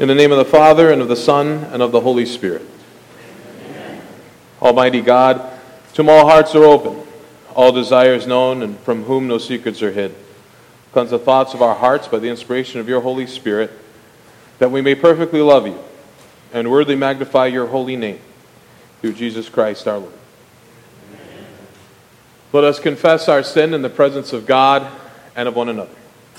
In the name of the Father, and of the Son, and of the Holy Spirit. Amen. Almighty God, to whom all hearts are open, all desires known, and from whom no secrets are hid, cleanse the thoughts of our hearts by the inspiration of your Holy Spirit, that we may perfectly love you and worthily magnify your holy name, through Jesus Christ our Lord. Amen. Let us confess our sin in the presence of God and of one another.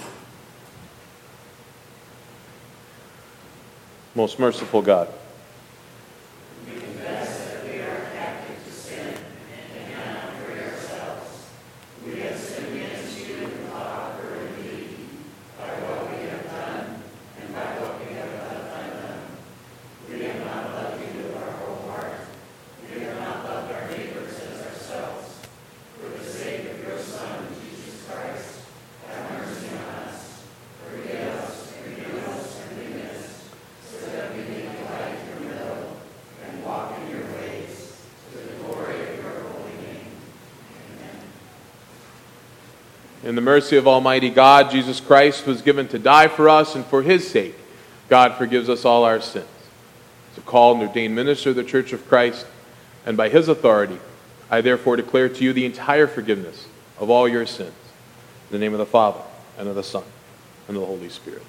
Most merciful God, we confess that we are captive to sin and cannot free ourselves. We have sinned against you in thought or in deed, by what we have done and by what we have left undone. We have not loved you with our whole heart. We have not loved our neighbors as ourselves. For the sake of your Son, Jesus Christ, have mercy on us. Forgive us, renew us, and renew us, so that we may delight your will and walk in your ways, to the glory of your holy name. Amen. in the mercy of Almighty God, Jesus Christ was given to die for us, and for his sake, God forgives us all our sins. As a called and ordained minister of the Church of Christ, and by his authority, I therefore declare to you the entire forgiveness of all your sins. In the name of the Father, and of the Son, and of the Holy Spirit.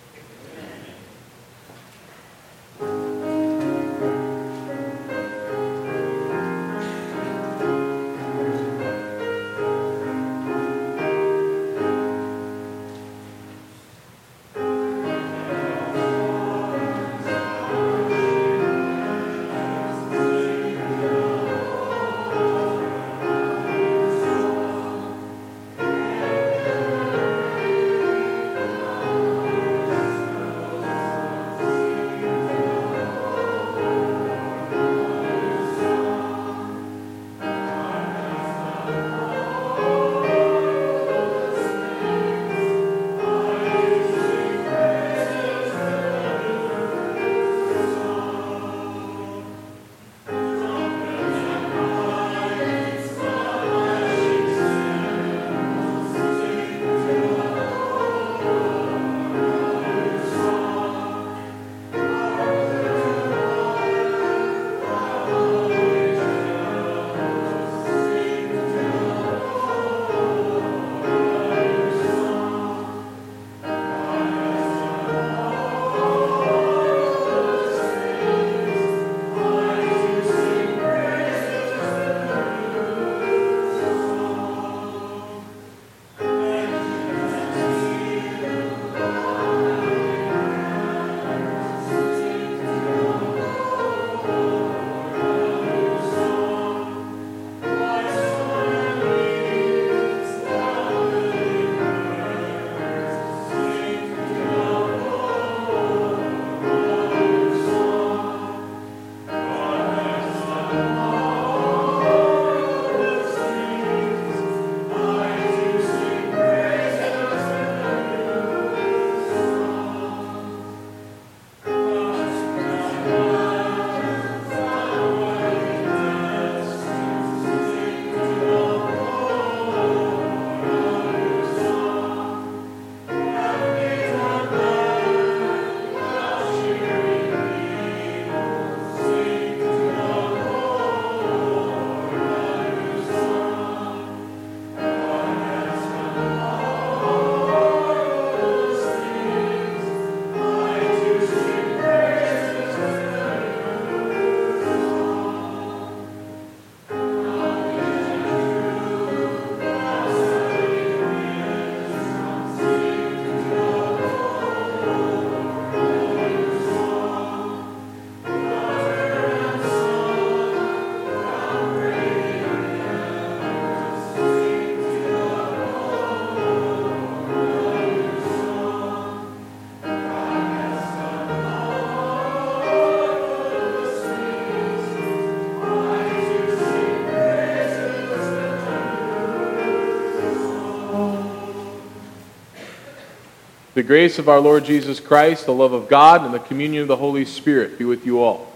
The grace of our Lord Jesus Christ, the love of God, and the communion of the Holy Spirit be with you all.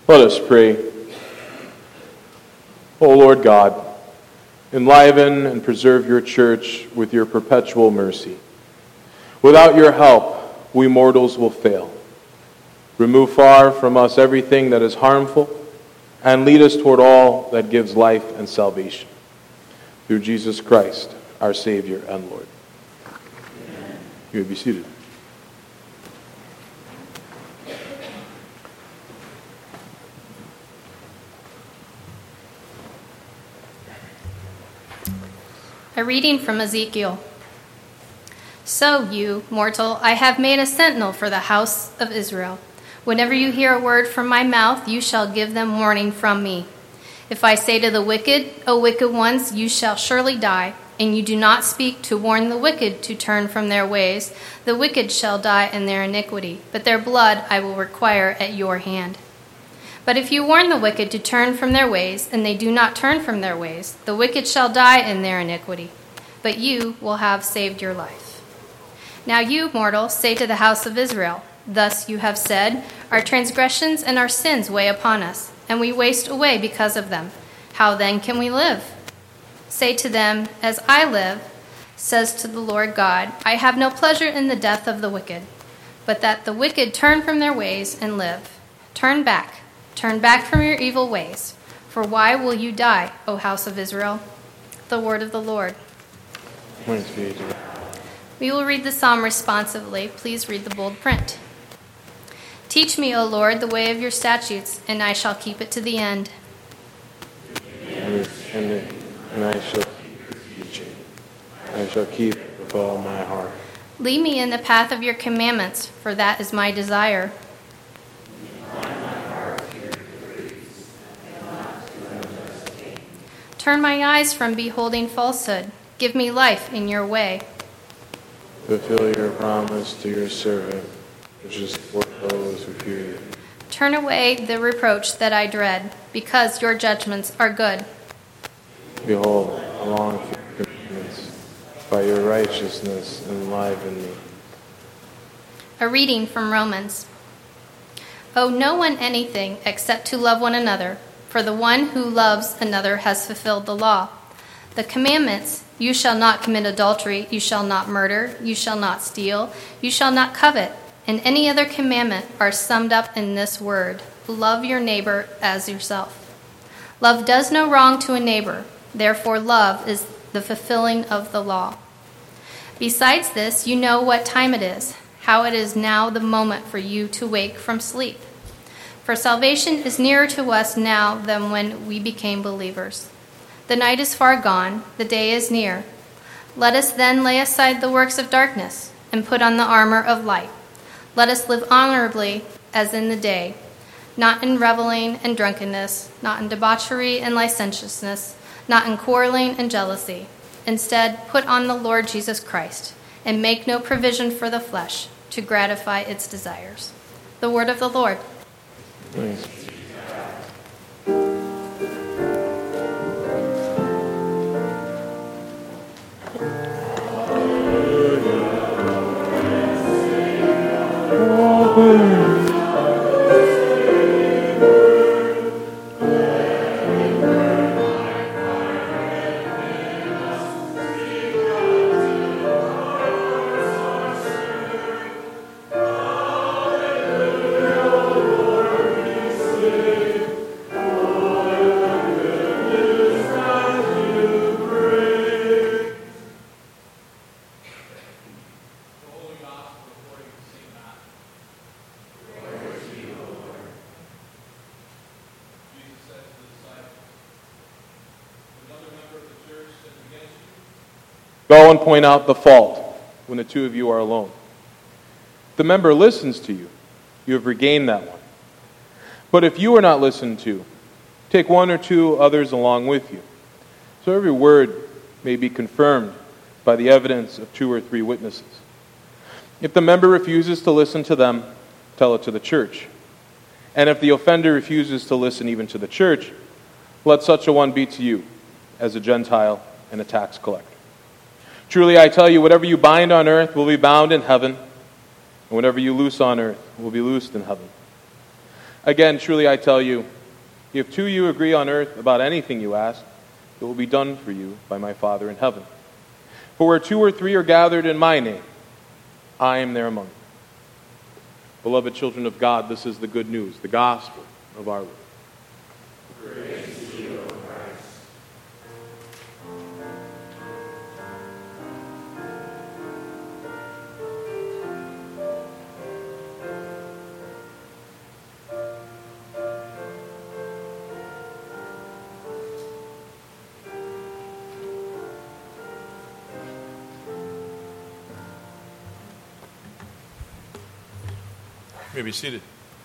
Let us pray. O Lord God, enliven and preserve your church with your perpetual mercy. Without your help, we mortals will fail. Remove far from us everything that is harmful, and lead us toward all that gives life and salvation. Through Jesus Christ, our Savior and Lord. Amen. You may be seated. A reading from Ezekiel. So you, mortal, I have made a sentinel for the house of Israel. Whenever you hear a word from my mouth, you shall give them warning from me. If I say to the wicked, O wicked ones, you shall surely die, and you do not speak to warn the wicked to turn from their ways, the wicked shall die in their iniquity, but their blood I will require at your hand. But if you warn the wicked to turn from their ways, and they do not turn from their ways, the wicked shall die in their iniquity, but you will have saved your life. Now you, mortal, say to the house of Israel, thus you have said, our transgressions and our sins weigh upon us, and we waste away because of them. How then can we live? Say to them, as I live, says to the Lord God, I have no pleasure in the death of the wicked, but that the wicked turn from their ways and live. Turn back from your evil ways. For why will you die, O house of Israel? The word of the Lord. Thanks be to God. We will read the psalm responsively. Please read the bold print. Teach me, O Lord, the way of your statutes, and I shall keep it to the end. And I shall keep your teaching. I shall keep it with all my heart. Lead me in the path of your commandments, for that is my desire. Turn my eyes from beholding falsehood. Give me life in your way. Fulfill your promise to your servant, which is for those who fear you. Turn away the reproach that I dread, because your judgments are good. Behold, I long for your commandments. By your righteousness enliven me. A reading from Romans. Owe no one anything except to love one another, for the one who loves another has fulfilled the law. The commandments, you shall not commit adultery, you shall not murder, you shall not steal, you shall not covet, and any other commandment are summed up in this word, love your neighbor as yourself. Love does no wrong to a neighbor, therefore love is the fulfilling of the law. Besides this, you know what time it is, how it is now the moment for you to wake from sleep. For salvation is nearer to us now than when we became believers. The night is far gone, the day is near. Let us then lay aside the works of darkness and put on the armor of light. Let us live honorably as in the day, not in reveling and drunkenness, not in debauchery and licentiousness, not in quarreling and jealousy. Instead, put on the Lord Jesus Christ and make no provision for the flesh to gratify its desires. The word of the Lord. Thanks. Go and point out the fault when the two of you are alone. If the member listens to you, you have regained that one. But if you are not listened to, take one or two others along with you, so every word may be confirmed by the evidence of 2 or 3 witnesses. If the member refuses to listen to them, tell it to the church. And if the offender refuses to listen even to the church, let such a one be to you as a Gentile and a tax collector. Truly I tell you, whatever you bind on earth will be bound in heaven, and whatever you loose on earth will be loosed in heaven. Again, truly I tell you, if two of you agree on earth about anything you ask, it will be done for you by my Father in heaven. For where 2 or 3 are gathered in my name, I am there among you. Beloved children of God, this is the good news, the gospel of our Lord. Praise to you, O Christ. You may be seated.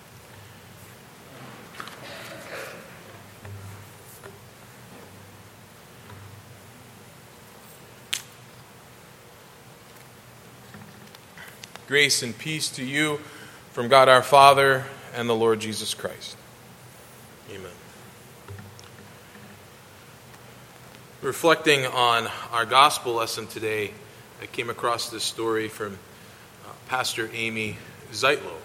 Grace and peace to you from God our Father and the Lord Jesus Christ. Amen. Reflecting on our gospel lesson today, I came across this story from Pastor Amy Zeitlow.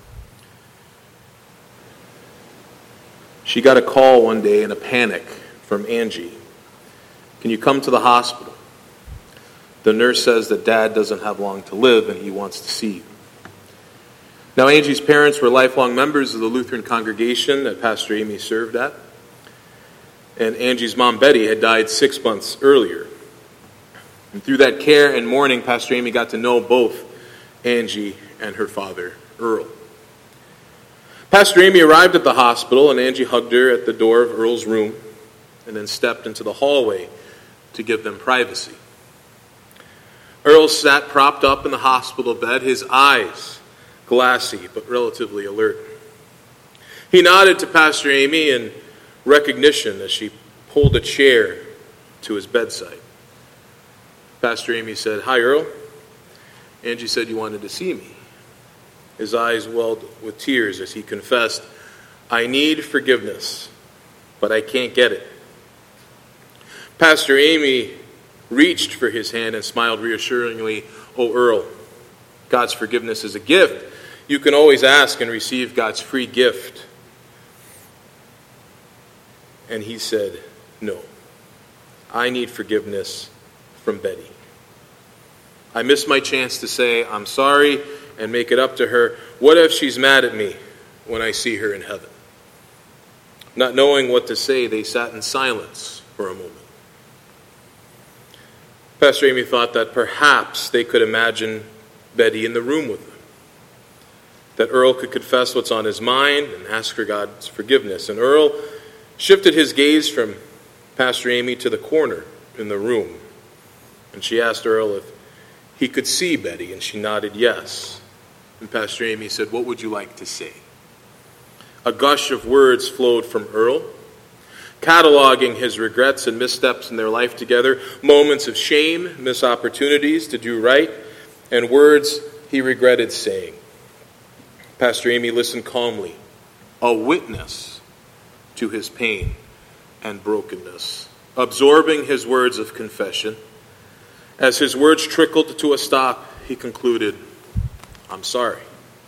She got a call one day in a panic from Angie. Can you come to the hospital? The nurse says that Dad doesn't have long to live and he wants to see you. Now, Angie's parents were lifelong members of the Lutheran congregation that Pastor Amy served at. And Angie's mom, Betty, had died 6 months earlier. And through that care and mourning, Pastor Amy got to know both Angie and her father, Earl. Pastor Amy arrived at the hospital, and Angie hugged her at the door of Earl's room and then stepped into the hallway to give them privacy. Earl sat propped up in the hospital bed, his eyes glassy but relatively alert. He nodded to Pastor Amy in recognition as she pulled a chair to his bedside. Pastor Amy said, "Hi, Earl." Angie said, "You wanted to see me." His eyes welled with tears as he confessed, "I need forgiveness, but I can't get it." Pastor Amy reached for his hand and smiled reassuringly. "Oh, Earl, God's forgiveness is a gift. You can always ask and receive God's free gift." And he said, "No, I need forgiveness from Betty. I missed my chance to say I'm sorry and make it up to her. What if she's mad at me when I see her in heaven?" Not knowing what to say, they sat in silence for a moment. Pastor Amy thought that perhaps they could imagine Betty in the room with them, that Earl could confess what's on his mind and ask for God's forgiveness. And Earl shifted his gaze from Pastor Amy to the corner in the room. And she asked Earl if he could see Betty, and she nodded yes. And Pastor Amy said, "What would you like to say?" A gush of words flowed from Earl, cataloging his regrets and missteps in their life together, moments of shame, missed opportunities to do right, and words he regretted saying. Pastor Amy listened calmly, a witness to his pain and brokenness, absorbing his words of confession. As his words trickled to a stop, he concluded, "I'm sorry."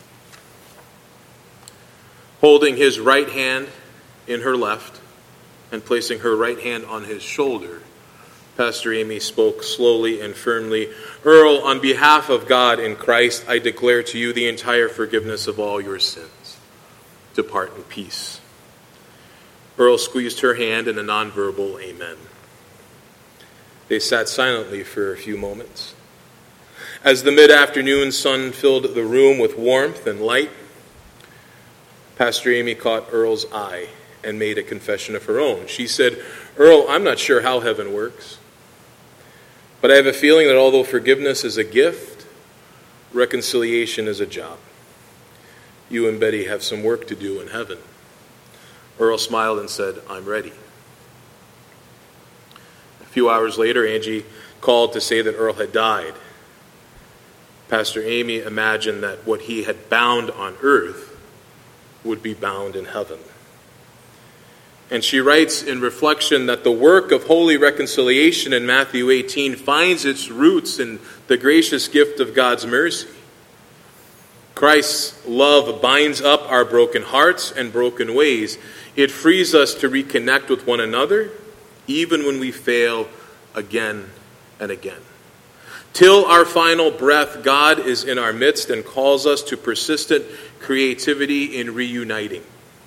Holding his right hand in her left and placing her right hand on his shoulder, Pastor Amy spoke slowly and firmly, "Earl, on behalf of God in Christ, I declare to you the entire forgiveness of all your sins. Depart in peace." Earl squeezed her hand in a nonverbal amen. They sat silently for a few moments. As the mid-afternoon sun filled the room with warmth and light, Pastor Amy caught Earl's eye and made a confession of her own. She said, "Earl, I'm not sure how heaven works, but I have a feeling that although forgiveness is a gift, reconciliation is a job. You and Betty have some work to do in heaven." Earl smiled and said, "I'm ready." A few hours later, Angie called to say that Earl had died. Pastor Amy imagined that what he had bound on earth would be bound in heaven. And she writes in reflection that the work of holy reconciliation in Matthew 18 finds its roots in the gracious gift of God's mercy. Christ's love binds up our broken hearts and broken ways. It frees us to reconnect with one another, even when we fail again and again. Till our final breath, God is in our midst and calls us to persistent creativity in reuniting.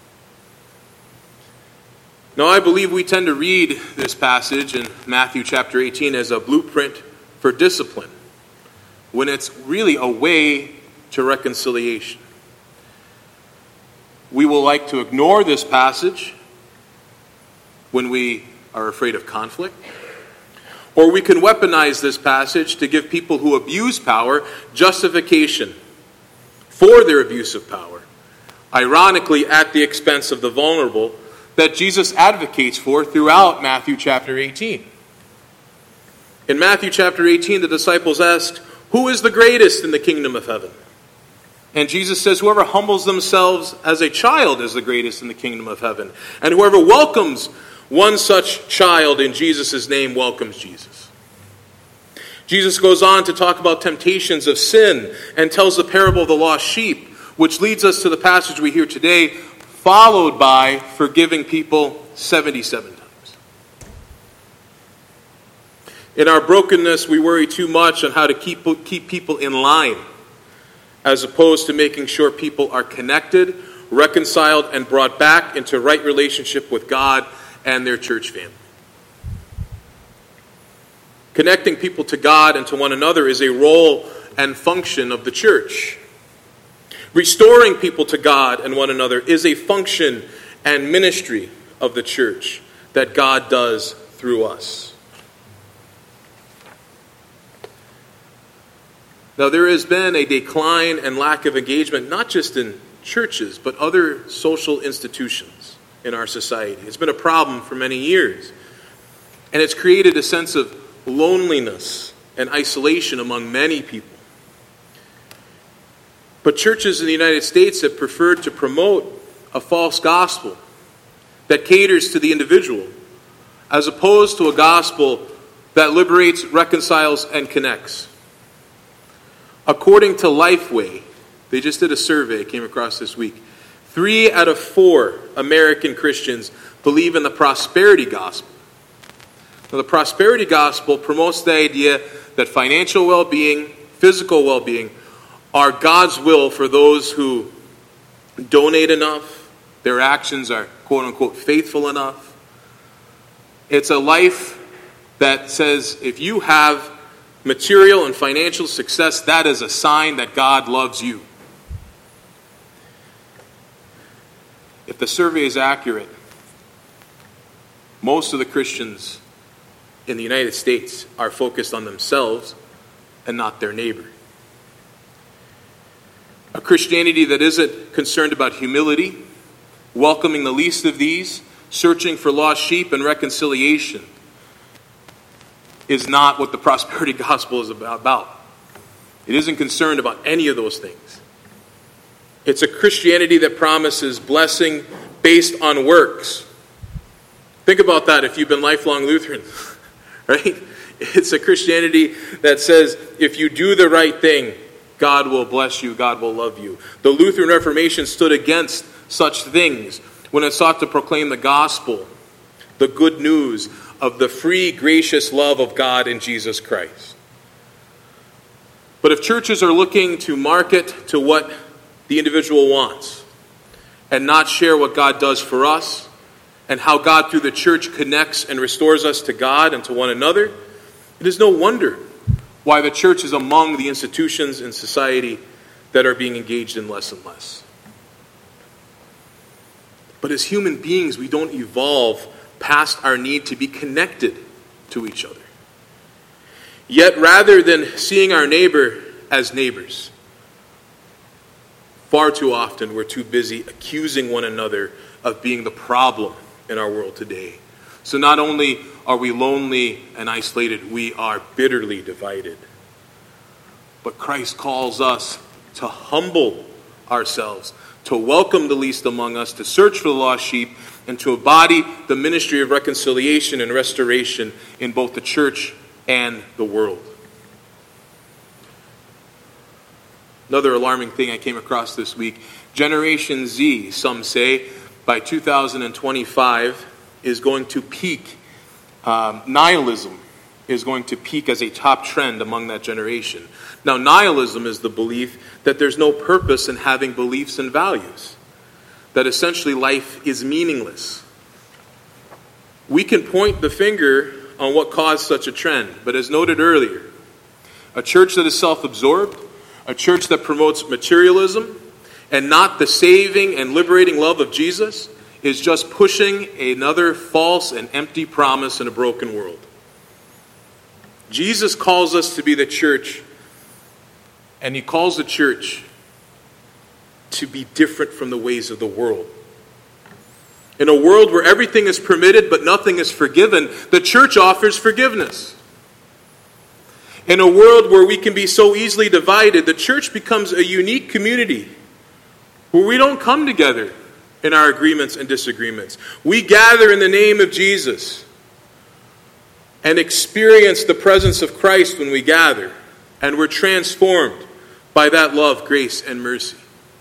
Now, I believe we tend to read this passage in Matthew chapter 18 as a blueprint for discipline, when it's really a way to reconciliation. We will like to ignore this passage when we are afraid of conflict, or we can weaponize this passage to give people who abuse power justification for their abuse of power, ironically at the expense of the vulnerable, that Jesus advocates for throughout Matthew chapter 18. In Matthew chapter 18, the disciples asked, "Who is the greatest in the kingdom of heaven?" And Jesus says, "Whoever humbles themselves as a child is the greatest in the kingdom of heaven. And whoever welcomes one such child in Jesus' name welcomes Jesus." Jesus goes on to talk about temptations of sin and tells the parable of the lost sheep, which leads us to the passage we hear today, followed by forgiving people 77 times. In our brokenness, we worry too much on how to keep people in line, as opposed to making sure people are connected, reconciled, and brought back into right relationship with God and their church family. Connecting people to God and to one another is a role and function of the church. Restoring people to God and one another is a function and ministry of the church that God does through us. Now, there has been a decline and lack of engagement, not just in churches, but other social institutions in our society. It's been a problem for many years. And it's created a sense of loneliness and isolation among many people. But churches in the United States have preferred to promote a false gospel that caters to the individual, as opposed to a gospel that liberates, reconciles, and connects. According to Lifeway, they just did a survey I came across this week. 3 out of 4 American Christians believe in the prosperity gospel. Now, the prosperity gospel promotes the idea that financial well-being, physical well-being, are God's will for those who donate enough, their actions are quote-unquote faithful enough. It's a life that says if you have material and financial success, that is a sign that God loves you. If the survey is accurate, most of the Christians in the United States are focused on themselves and not their neighbor. A Christianity that isn't concerned about humility, welcoming the least of these, searching for lost sheep and reconciliation, is not what the prosperity gospel is about. It isn't concerned about any of those things. It's a Christianity that promises blessing based on works. Think about that if you've been lifelong Lutheran, right? It's a Christianity that says if you do the right thing, God will bless you, God will love you. The Lutheran Reformation stood against such things when it sought to proclaim the gospel, the good news of the free, gracious love of God in Jesus Christ. But if churches are looking to market to what the individual wants and not share what God does for us and how God through the church connects and restores us to God and to one another, it is no wonder why the church is among the institutions in society that are being engaged in less and less. But as human beings, we don't evolve past our need to be connected to each other. Yet rather than seeing our neighbor as neighbors, far too often we're too busy accusing one another of being the problem in our world today. So not only are we lonely and isolated, we are bitterly divided. But Christ calls us to humble ourselves, to welcome the least among us, to search for the lost sheep, and to embody the ministry of reconciliation and restoration in both the church and the world. Another alarming thing I came across this week, Generation Z, some say, by 2025 is going to peak. Nihilism is going to peak as a top trend among that generation. Now, nihilism is the belief that there's no purpose in having beliefs and values, that essentially life is meaningless. We can point the finger on what caused such a trend, but as noted earlier, a church that is self-absorbed, a church that promotes materialism, and not the saving and liberating love of Jesus, is just pushing another false and empty promise in a broken world. Jesus calls us to be the church, and he calls the church to be different from the ways of the world. In a world where everything is permitted but nothing is forgiven, the church offers forgiveness. In a world where we can be so easily divided, the church becomes a unique community where we don't come together in our agreements and disagreements. We gather in the name of Jesus and experience the presence of Christ when we gather, and we're transformed by that love, grace, and mercy.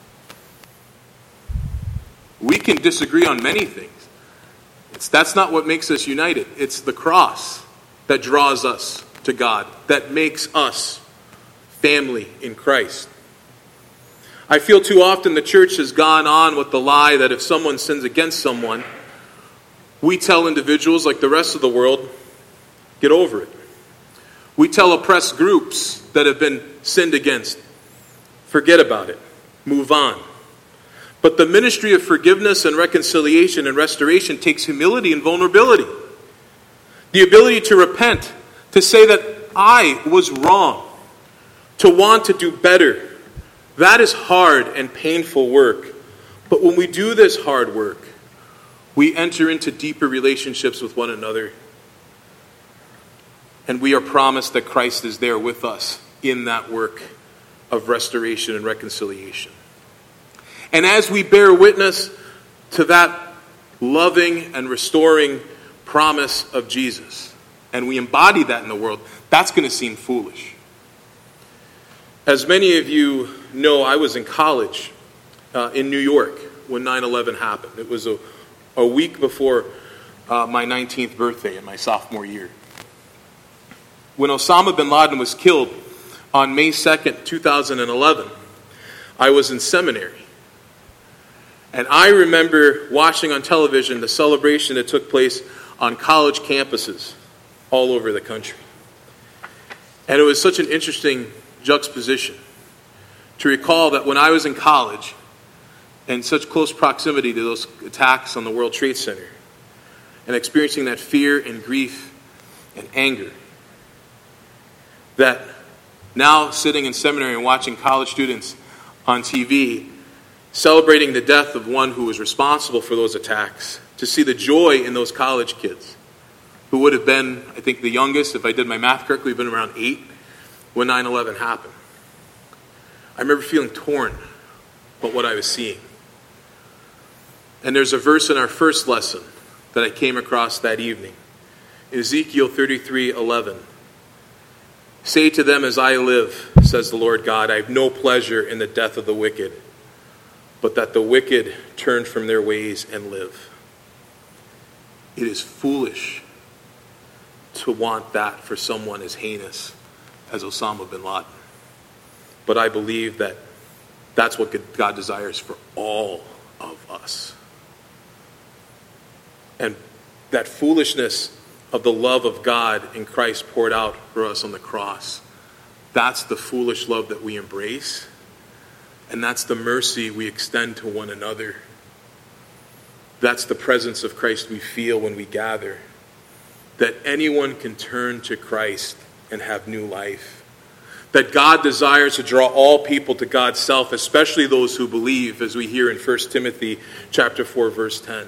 We can disagree on many things. That's not what makes us united. It's the cross that draws us to God, that makes us family in Christ. I feel too often the church has gone on with the lie that if someone sins against someone, we tell individuals like the rest of the world, get over it. We tell oppressed groups that have been sinned against, forget about it, move on. But the ministry of forgiveness and reconciliation and restoration takes humility and vulnerability. The ability to repent, to say that I was wrong, to want to do better. That is hard and painful work. But when we do this hard work, we enter into deeper relationships with one another. And we are promised that Christ is there with us in that work of restoration and reconciliation. And as we bear witness to that loving and restoring promise of Jesus, and we embody that in the world, that's going to seem foolish. As many of you know, I was in college in New York when 9/11 happened. It was a week before my 19th birthday in my sophomore year. When Osama bin Laden was killed on May 2nd, 2011, I was in seminary. And I remember watching on television the celebration that took place on college campuses all over the country. And it was such an interesting juxtaposition to recall that when I was in college, in such close proximity to those attacks on the World Trade Center, and experiencing that fear and grief and anger, that now sitting in seminary and watching college students on TV celebrating the death of one who was responsible for those attacks, to see the joy in those college kids who would have been, I think the youngest, if I did my math correctly, been around 8 when 9/11 happened. I remember feeling torn about what I was seeing. And there's a verse in our first lesson that I came across that evening. Ezekiel 33:11. Say to them, as I live, says the Lord God, I have no pleasure in the death of the wicked, but that the wicked turn from their ways and live. It is foolish to want that for someone as heinous as Osama bin Laden. But I believe that that's what God desires for all of us. And that foolishness of the love of God in Christ poured out for us on the cross, that's the foolish love that we embrace. And that's the mercy we extend to one another. That's the presence of Christ we feel when we gather. That anyone can turn to Christ and have new life. That God desires to draw all people to God's self, especially those who believe, as we hear in 1 Timothy chapter 4, verse 10.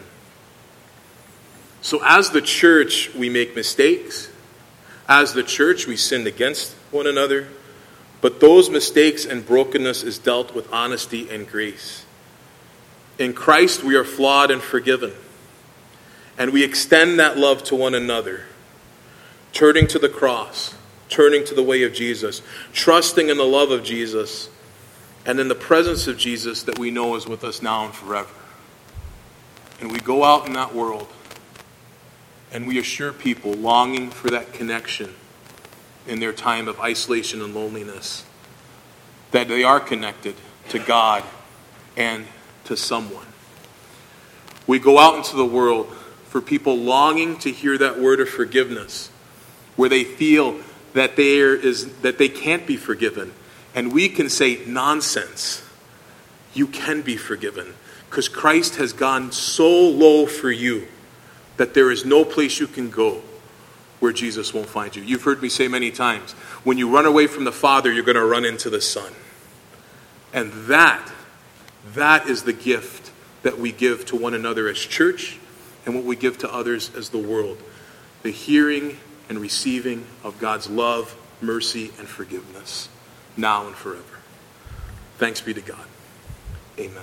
So as the church, we make mistakes. As the church, we sin against one another. But those mistakes and brokenness is dealt with honesty and grace. In Christ, we are flawed and forgiven. And we extend that love to one another, turning to the cross, turning to the way of Jesus, trusting in the love of Jesus, And then the presence of Jesus that we know is with us now and forever. And we go out in that world and we assure people longing for that connection in their time of isolation and loneliness that they are connected to God and to someone. We go out into the world for people longing to hear that word of forgiveness, where they feel that they can't be forgiven. And we can say, nonsense. You can be forgiven. Because Christ has gone so low for you that there is no place you can go where Jesus won't find you. You've heard me say many times, when you run away from the Father, you're going to run into the Son. And that is the gift that we give to one another as church and what we give to others as the world. The hearing and receiving of God's love, mercy, and forgiveness, now and forever. Thanks be to God. Amen.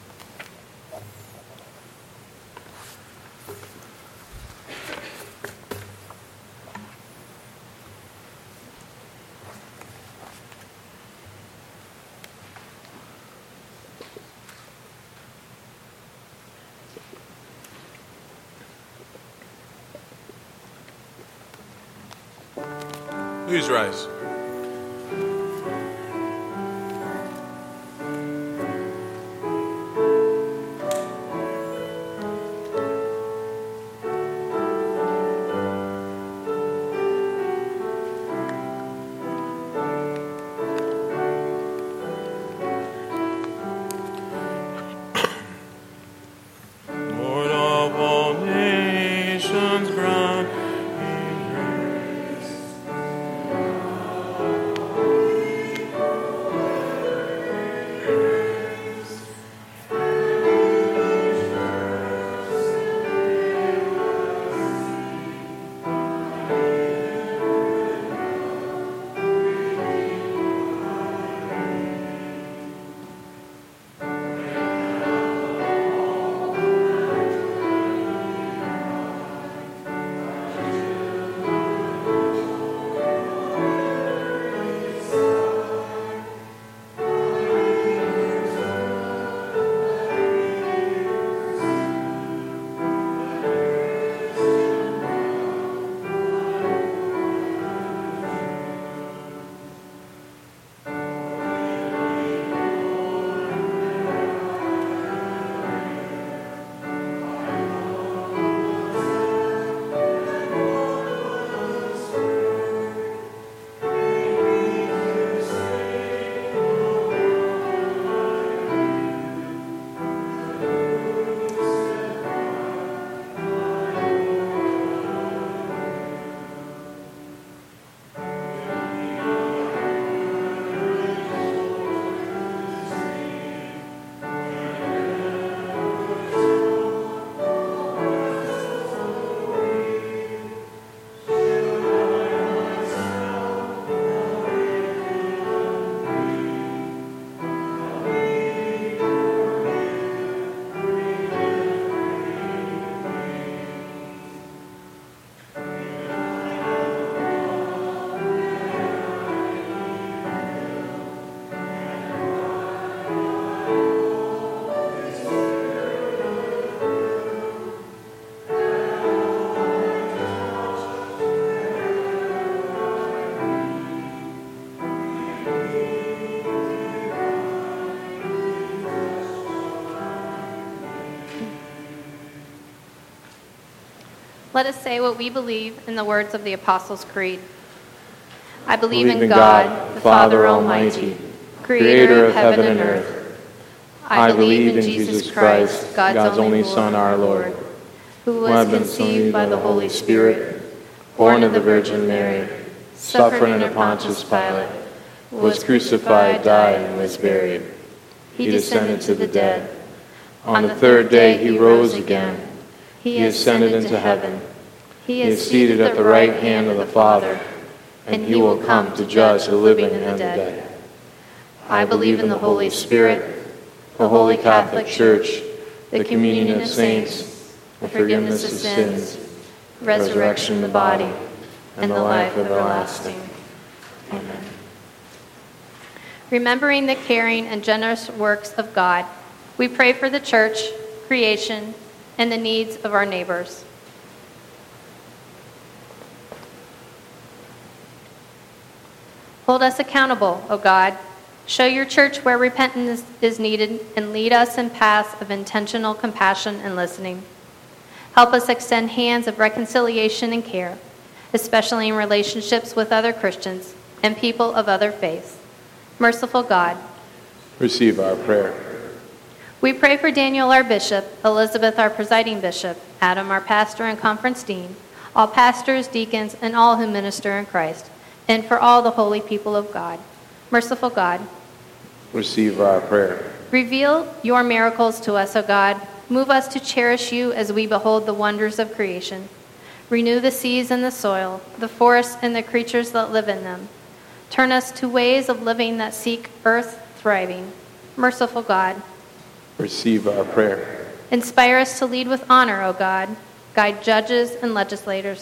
Please rise. Lord of all nations, grant Let us say what we believe in the words of the Apostles' Creed. I believe in God, the Father Almighty, creator of heaven and earth. I believe in Jesus Christ, God's only Son, our Lord, who was conceived by the Holy Spirit, born of the Virgin Mary, suffered under Pontius Pilate, was crucified, died, and was buried. He descended to the dead. On the third day he rose again. He ascended into heaven. He is seated at the right hand of the Father, and he will come to judge the living and the dead. I believe in the Holy Spirit, the Holy Catholic Church, the communion of saints, the forgiveness of sins, resurrection of the body, and the life everlasting. Amen. Remembering the caring and generous works of God, we pray for the church, creation, and the needs of our neighbors. Hold us accountable, O God. Show your church where repentance is needed and lead us in paths of intentional compassion and listening. Help us extend hands of reconciliation and care, especially in relationships with other Christians and people of other faiths. Merciful God, receive our prayer. we pray for Daniel, our bishop, Elizabeth, our presiding bishop, Adam, our pastor and conference dean, all pastors, deacons, and all who minister in Christ, and for all the holy people of God. Merciful God, receive our prayer. reveal your miracles to us, O God. Move us to cherish you as we behold the wonders of creation. Renew the seas and the soil, the forests and the creatures that live in them. Turn us to ways of living that seek earth thriving. Merciful God, receive our prayer. inspire us to lead with honor, O God. Guide judges and legislators,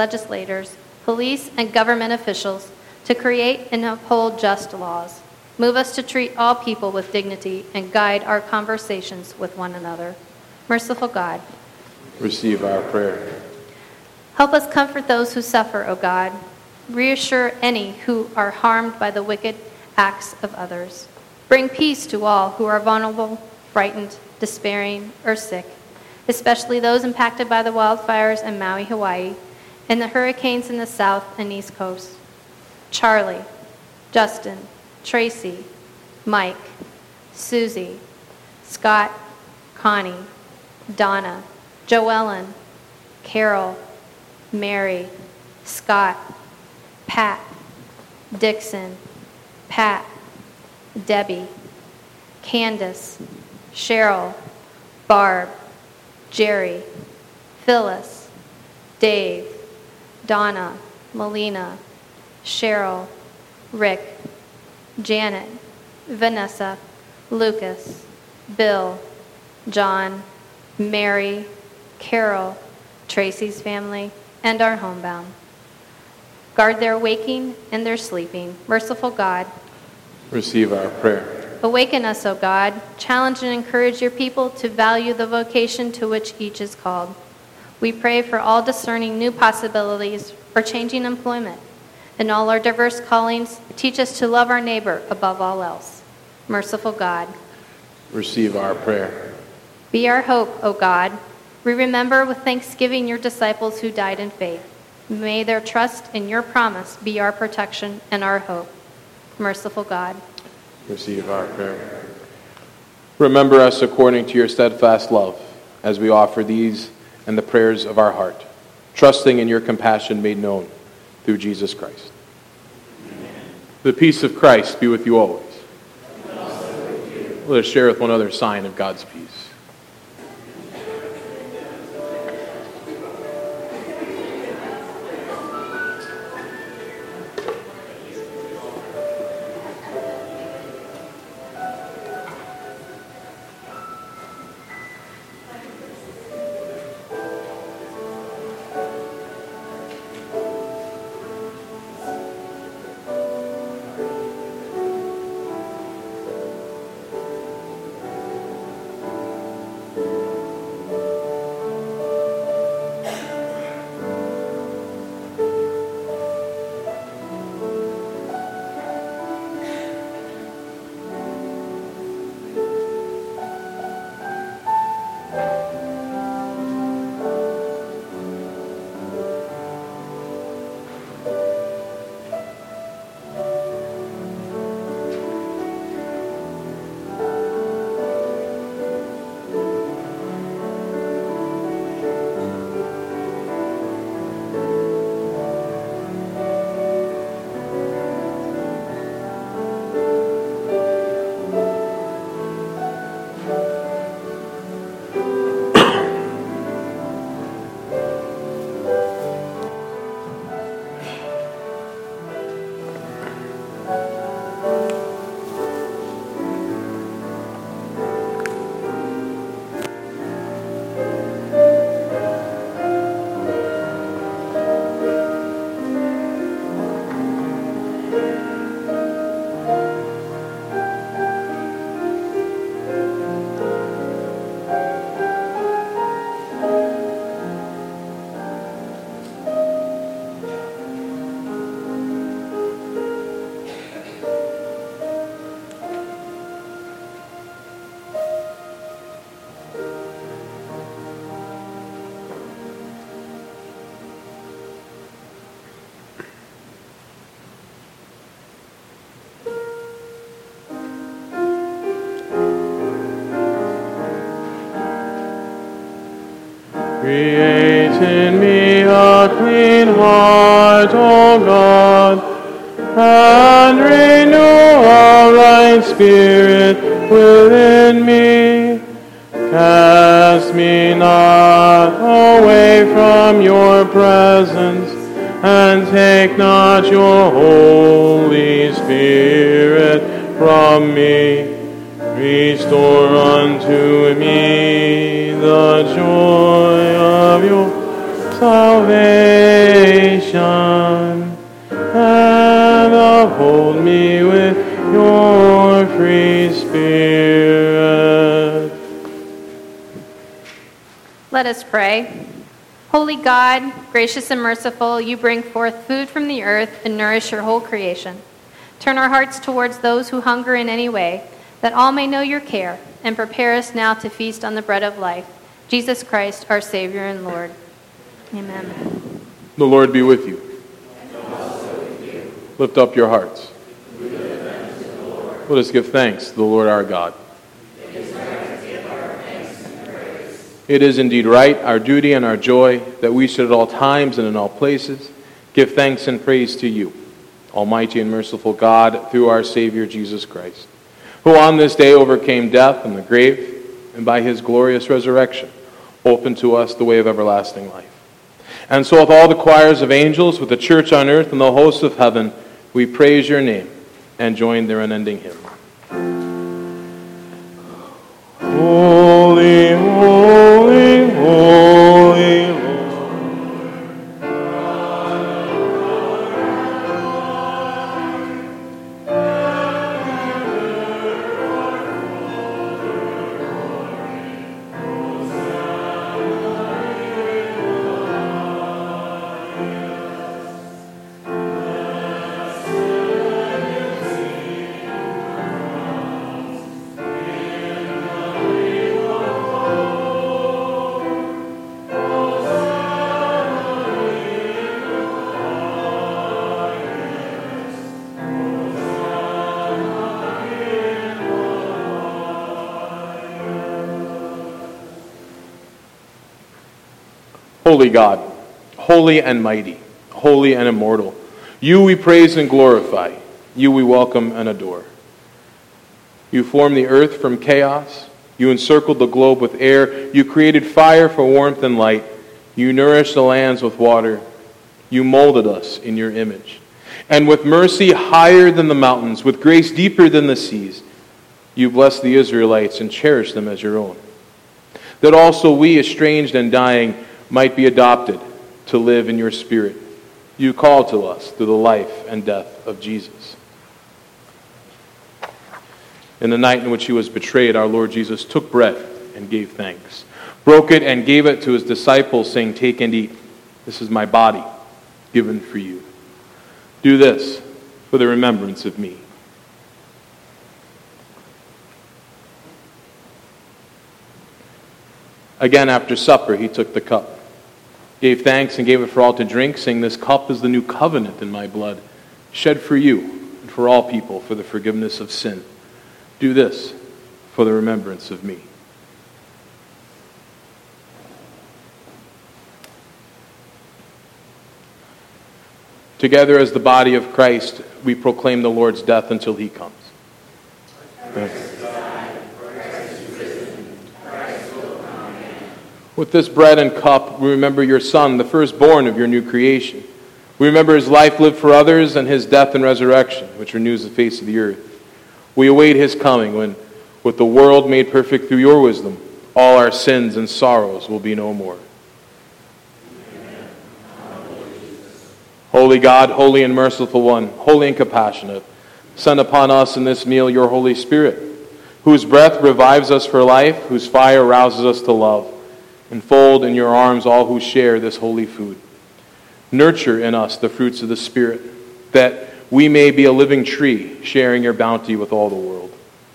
police and government officials to create and uphold just laws. Move us to treat all people with dignity and guide our conversations with one another. Merciful God, receive our prayer. help us comfort those who suffer, O God. Reassure any who are harmed by the wicked acts of others. Bring peace to all who are vulnerable, frightened, despairing, or sick, especially those impacted by the wildfires in Maui, Hawaii, and the hurricanes in the south and east coast. Charlie, Justin, Tracy, Mike, Susie, Scott, Connie, Donna, Joellen, Carol, Mary, Scott, Pat, Dixon, Pat, Debbie, Candace, Cheryl, Barb, Jerry, Phyllis, Dave, Donna, Melina, Cheryl, Rick, Janet, Vanessa, Lucas, Bill, John, Mary, Carol, Tracy's family, and our homebound. Guard their waking and their sleeping. Merciful God, receive our prayer. awaken us, O God. Challenge and encourage your people to value the vocation to which each is called. We pray for all discerning new possibilities for changing employment. In all our diverse callings, teach us to love our neighbor above all else. Merciful God, receive our prayer. be our hope, O God. We remember with thanksgiving your disciples who died in faith. May their trust in your promise be our protection and our hope. Merciful God, receive our prayer. Remember us according to your steadfast love as we offer these and the prayers of our heart, trusting in your compassion made known through Jesus Christ. Amen. The peace of Christ be with you always. And also with you. Let us share with one another a sign of God's peace. a clean heart, O God, and renew a right spirit within me. Cast me not away from your presence, and take not your Holy Spirit from me. Restore unto me the joy of your salvation, and uphold me with your free Spirit. Let us pray. Holy God, gracious and merciful, you bring forth food from the earth and nourish your whole creation. Turn our hearts towards those who hunger in any way, that all may know your care, and prepare us now to feast on the bread of life. Jesus Christ, our Savior and Lord. Amen. The Lord be with you. And also with you. Lift up your hearts. We lift them to the Lord. Let us give thanks to the Lord our God. It is right to give our thanks and praise. It is indeed right, our duty and our joy, that we should at all times and in all places give thanks and praise to you, Almighty and merciful God, through our Savior Jesus Christ, who on this day overcame death and the grave, and by his glorious resurrection opened to us the way of everlasting life. And so with all the choirs of angels, with the church on earth and the hosts of heaven, we praise your name and join their unending hymn. Holy, holy, holy Lord. Holy God, holy and mighty, holy and immortal, you we praise and glorify, you we welcome and adore. You formed the earth from chaos, you encircled the globe with air, you created fire for warmth and light, you nourished the lands with water, you molded us in your image. And with mercy higher than the mountains, with grace deeper than the seas, you blessed the Israelites and cherished them as your own. That also we, estranged and dying, might be adopted to live in your spirit. You called to us through the life and death of Jesus. In the night in which he was betrayed, our Lord Jesus took bread and gave thanks, broke it and gave it to his disciples, saying, "Take and eat. This is my body given for you. Do this for the remembrance of me." Again, after supper, he took the cup, gave thanks and gave it for all to drink, saying, "This cup is the new covenant in my blood, shed for you and for all people for the forgiveness of sin. Do this for the remembrance of me." Together as the body of Christ, we proclaim the Lord's death until he comes. With this bread and cup, we remember your Son, the firstborn of your new creation. We remember his life lived for others and his death and resurrection, which renews the face of the earth. We await his coming when, with the world made perfect through your wisdom, all our sins and sorrows will be no more. Holy God, holy and merciful one, holy and compassionate, send upon us in this meal your Holy Spirit, whose breath revives us for life, whose fire rouses us to love. Enfold in your arms all who share this holy food. Nurture in us the fruits of the Spirit, that we may be a living tree, sharing your bounty with all the world.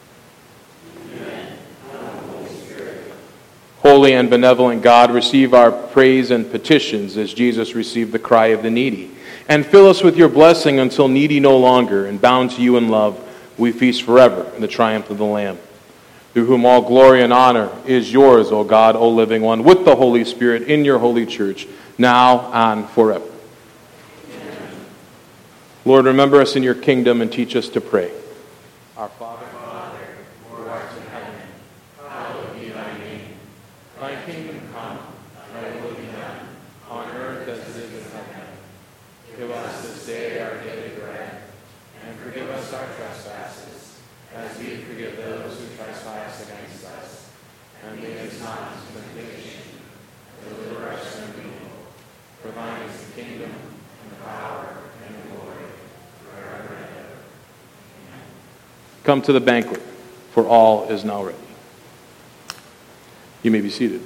Holy and benevolent God, receive our praise and petitions as Jesus received the cry of the needy. And fill us with your blessing until needy no longer, and bound to you in love, we feast forever in the triumph of the Lamb. Through whom all glory and honor is yours, O God, O living one, with the Holy Spirit in your holy church, now and forever. Amen. Lord, remember us in your kingdom and teach us to pray. Our Father, who art in heaven, hallowed be thy name. Thy kingdom come, thy will be done, on earth as it is in heaven. Give us this day our daily bread, and forgive us our trespasses, as we forgive those who trespass against us. And lead us not into temptation, but deliver us from evil. For thine is the kingdom, and the power, and the glory, forever and ever. Amen. Come to the banquet, for all is now ready. You may be seated.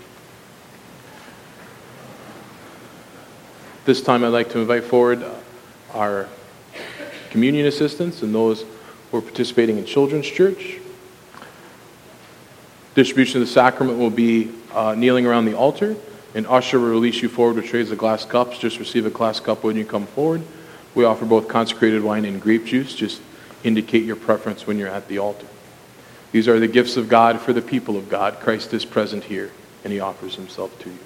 This time I'd like to invite forward our communion assistants and those who are participating in Children's Church. Distribution of the sacrament will be kneeling around the altar. An usher will release you forward with trays of glass cups. Just receive a glass cup when you come forward. We offer both consecrated wine and grape juice. Just indicate your preference when you're at the altar. These are the gifts of God for the people of God. Christ is present here, and he offers himself to you.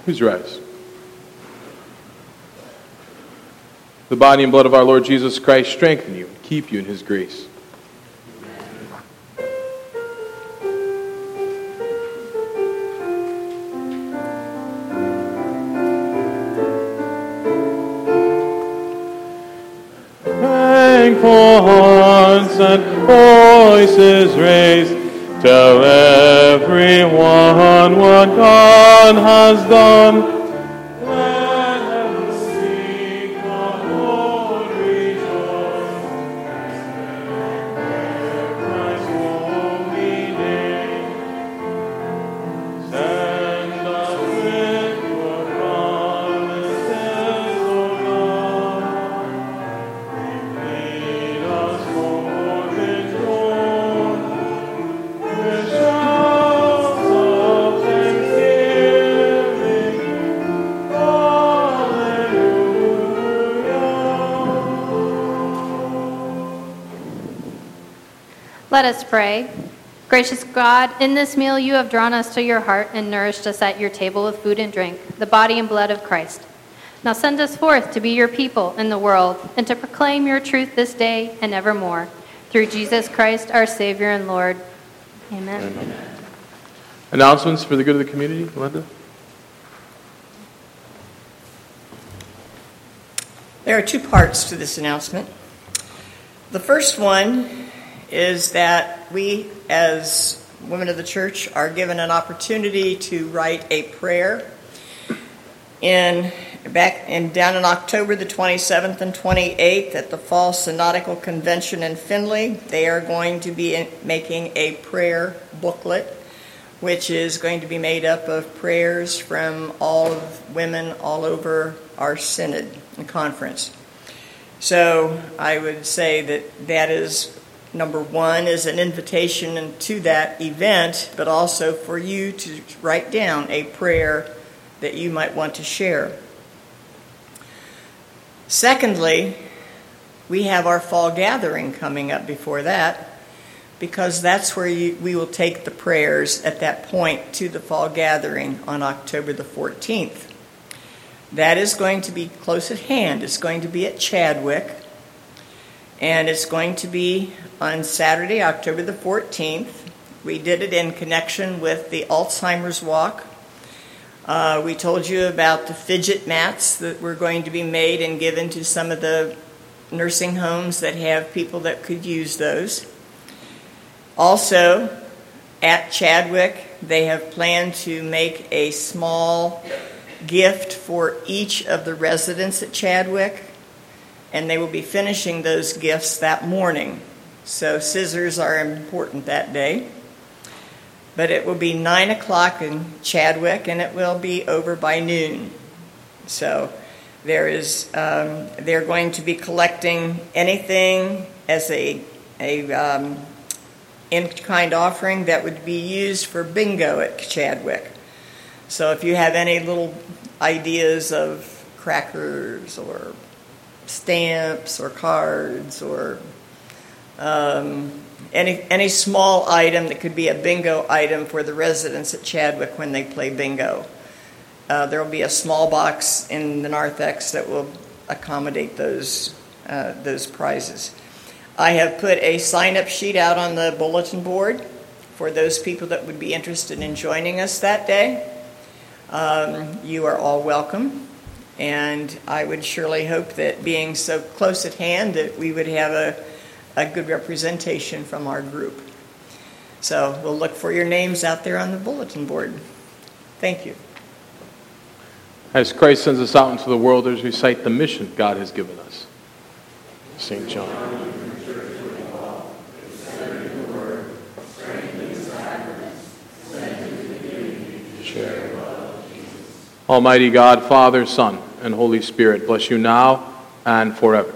Please rise. The body and blood of our Lord Jesus Christ strengthen you and keep you in his grace. Thankful hearts and voices raised, tell everyone what God has done. Let heaven sing, the Lord rejoice, Christ's holy name. Send us with your promises, O God. Lead us forth in joy, with shouts of thanksgiving. Hallelujah. Let us pray. Gracious God, in this meal you have drawn us to your heart and nourished us at your table with food and drink, the body and blood of Christ. Now send us forth to be your people in the world and to proclaim your truth this day and evermore. Through Jesus Christ, our Savior and Lord. Amen. Amen. Announcements for the good of the community, Linda? There are two parts to this announcement. The first one is that we, as women of the church, are given an opportunity to write a prayer. Down in October the 27th and 28th at the Fall Synodical Convention in Findlay, they are going to be making a prayer booklet, which is going to be made up of prayers from all of women all over our synod and conference. So I would say that is, number one, is an invitation to that event, but also for you to write down a prayer that you might want to share. Secondly, we have our fall gathering coming up before that, because that's where we will take the prayers at that point to the fall gathering on October the 14th. That is going to be close at hand. It's going to be at Chadwick, and it's going to be on Saturday, October the 14th. We did it in connection with the Alzheimer's Walk. We told you about the fidget mats that were going to be made and given to some of the nursing homes that have people that could use those. Also, at Chadwick, they have planned to make a small gift for each of the residents at Chadwick, and they will be finishing those gifts that morning. So scissors are important that day. But it will be 9 o'clock in Chadwick, and it will be over by noon. So they're going to be collecting anything as a in-kind offering that would be used for bingo at Chadwick. So if you have any little ideas of crackers or stamps or cards or any small item that could be a bingo item for the residents at Chadwick when they play bingo. There will be a small box in the narthex that will accommodate those prizes. I have put a sign-up sheet out on the bulletin board for those people that would be interested in joining us that day. You are all welcome, and I would surely hope that being so close at hand that we would have a good representation from our group. So we'll look for your names out there on the bulletin board. Thank you. As Christ sends us out into the world, as we recite the mission God has given us. St. John. Almighty God, Father, Son, and Holy Spirit, bless you now and forever.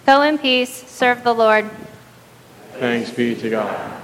Go in peace, serve the Lord. Thanks be to God.